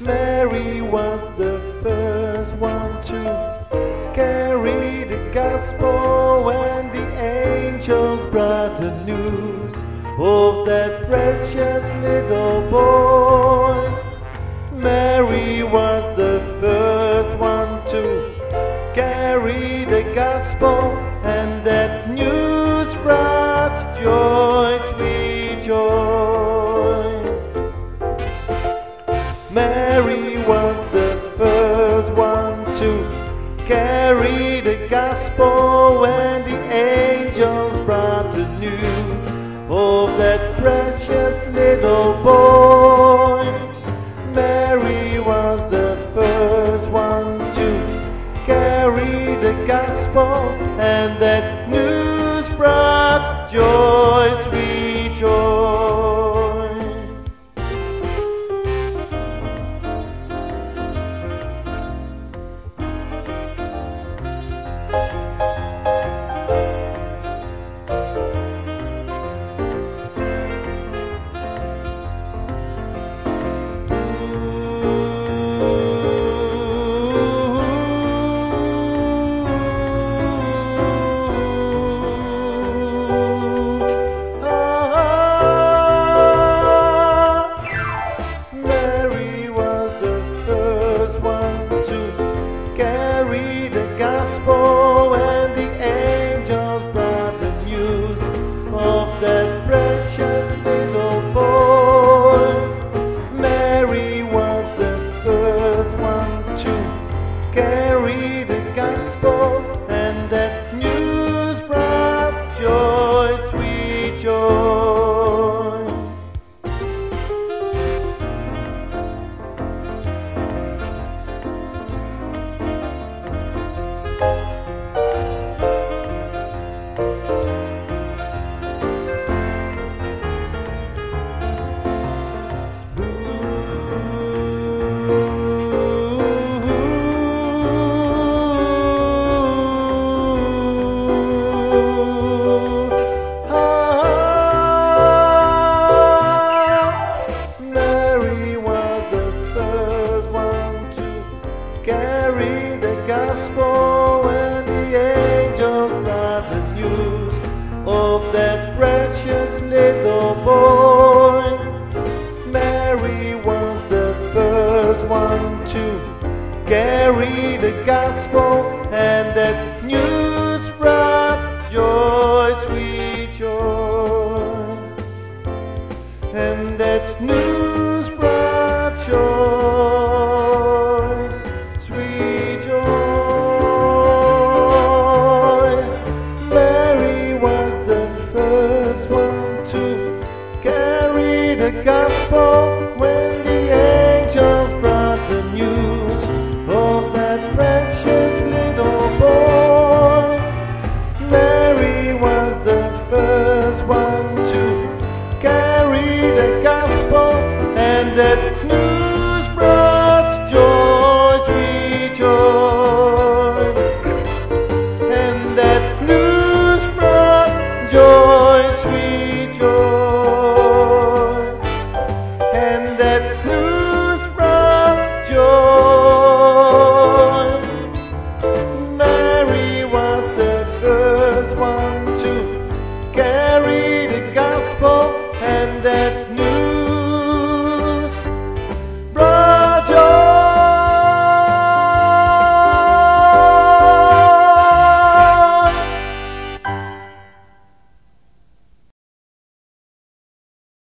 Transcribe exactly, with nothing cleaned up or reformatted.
Mary was the first one to carry the gospel when the angels brought the news of that precious little boy. Mary was the first one to carry the gospel, and that news brought joy, sweet joy. Mary was the first one to carry the gospel when the angels brought the news of that precious little boy. Mary was the first one to carry the gospel, and that news brought joy, sweet joy. Carry the gospel when the angels brought the news of that precious little boy. Mary was the first one to carry the gospel, and that news brought joy, sweet joy. Carry the gospel when the angels brought the news of that precious little boy. Mary was the first one to carry the gospel, and that news brought joy, sweet joy. And that news brought joy, sweet joy. Mary was the first one to carry the gospel when the